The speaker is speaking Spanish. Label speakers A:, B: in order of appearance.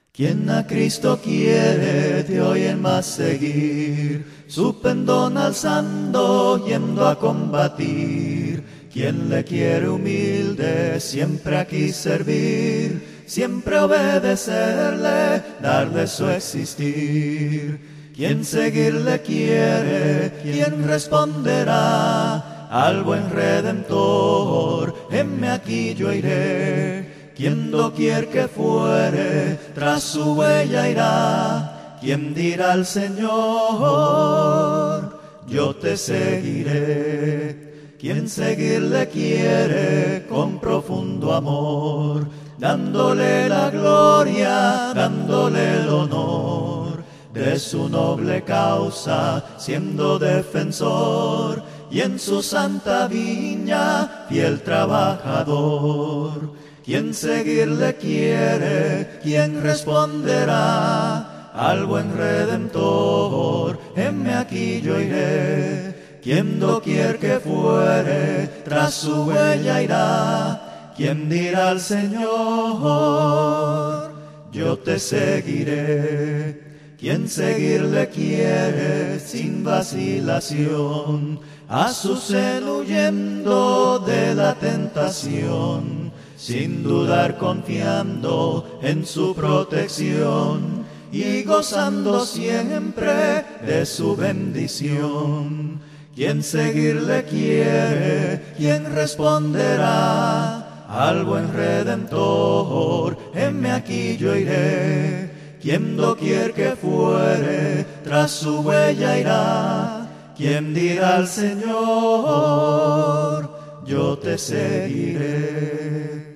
A: Quien a Cristo quiere de hoy en más seguir, su pendón alzando, yendo a combatir. Quien le quiere humilde, siempre aquí servir, siempre obedecerle, darle su existir. Quien seguirle quiere, quien responderá al buen Redentor, heme aquí yo iré. Quien doquier que fuere, tras su huella irá. Quien dirá al Señor, yo te seguiré. Quien seguirle quiere con profundo amor, dándole la gloria, dándole el honor de su noble causa, siendo defensor, y en su santa viña, fiel trabajador. Quien seguirle quiere, quien responderá al buen Redentor, heme aquí yo iré. Quien doquier que fuere, tras su huella irá. Quien dirá al Señor, yo te seguiré. Quien seguirle quiere, sin vacilación, a su seno huyendo de la tentación, sin dudar confiando en su protección y gozando siempre de su bendición. Quien seguirle quiere, quien responderá al buen Redentor, heme aquí yo iré. Quien doquier que fuere, tras su huella irá. Quien dirá al Señor, yo te seguiré.